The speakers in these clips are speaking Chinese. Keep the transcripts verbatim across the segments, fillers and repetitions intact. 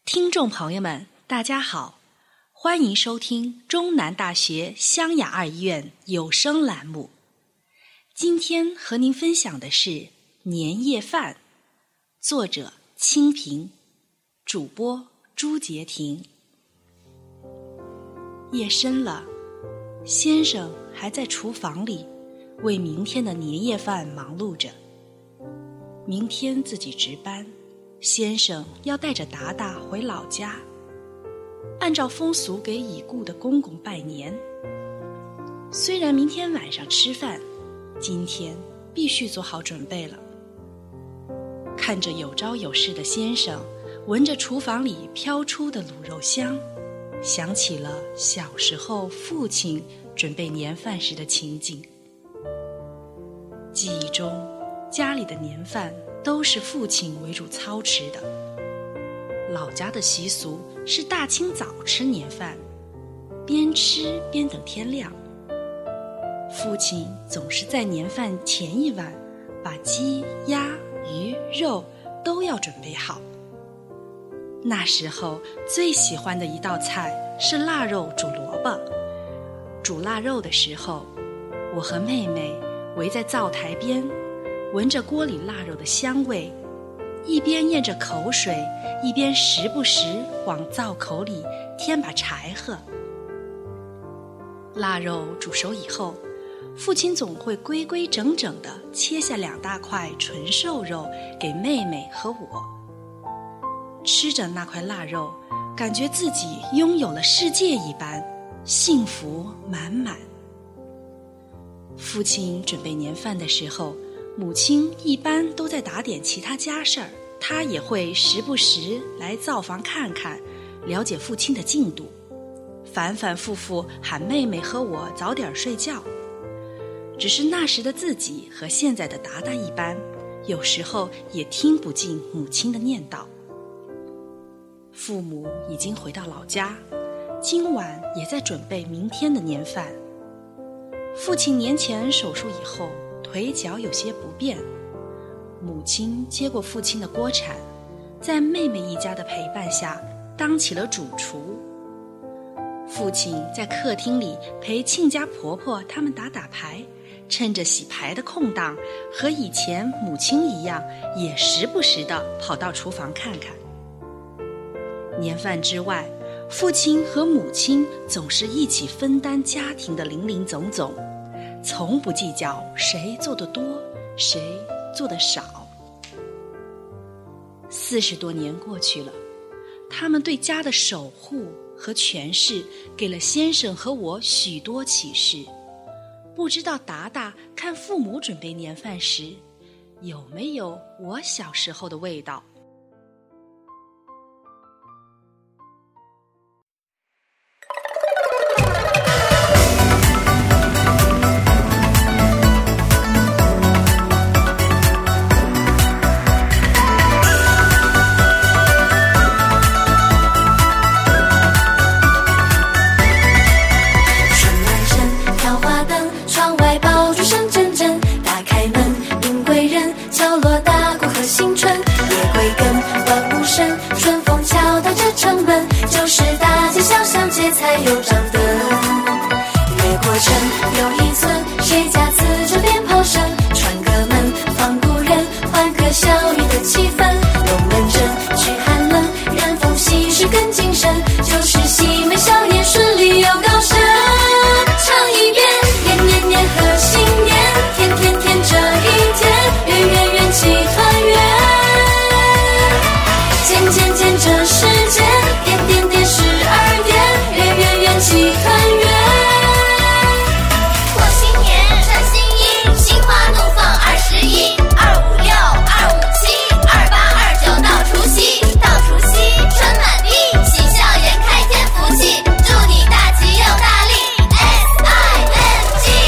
听众朋友们，大家好，欢迎收听中南大学湘雅二医院有声栏目。今天和您分享的是年夜饭，作者清平，主播朱洁婷。夜深了，先生还在厨房里为明天的年夜饭忙碌着。明天自己值班，先生要带着达达回老家，按照风俗给已故的公公拜年。虽然明天晚上吃饭，今天必须做好准备了。看着有朝有事的先生，闻着厨房里飘出的卤肉香，想起了小时候父亲准备年饭时的情景。记忆中，家里的年饭都是父亲为主操持的。老家的习俗是大清早吃年饭，边吃边等天亮。父亲总是在年饭前一晚把鸡、鸭、鱼、肉都要准备好。那时候最喜欢的一道菜是腊肉煮萝卜。煮腊肉的时候，我和妹妹围在灶台边，闻着锅里腊肉的香味，一边咽着口水，一边时不时往灶口里添把柴禾。腊肉煮熟以后，父亲总会规规整整地切下两大块纯瘦肉给妹妹和我。吃着那块腊肉，感觉自己拥有了世界一般，幸福满满。父亲准备年饭的时候，母亲一般都在打点其他家事儿，她也会时不时来灶房看看，了解父亲的进度，反反复复喊妹妹和我早点睡觉。只是那时的自己和现在的达达一般，有时候也听不进母亲的念叨。父母已经回到老家，今晚也在准备明天的年饭。父亲年前手术以后，腿脚有些不便，母亲接过父亲的锅铲，在妹妹一家的陪伴下当起了主厨。父亲在客厅里陪亲家婆婆他们打打牌，趁着洗牌的空档，和以前母亲一样，也时不时地跑到厨房看看。年饭之外，父亲和母亲总是一起分担家庭的林林总总，从不计较谁做得多，谁做得少。四十多年过去了，他们对家的守护和诠释给了先生和我许多启示。不知道达达看父母准备年饭时，有没有我小时候的味道？ 有张灯，越过城又一村，谁家刺着鞭炮声？串个门，放故人，换个小雨的气氛。龙门阵驱寒冷，燃风息事更精神，就是喜美笑颜，顺利又高升。唱一遍，年年年贺新年，天天天这一天，月月元气团圆。渐渐渐这世界，点点点十二点。气团圆，过新年，穿新衣，心花怒放二十一，二五六，二五七，二八二九到除夕，到除夕春满地，喜笑颜开天福气，祝你大吉又大利 ，S I N G。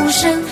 声，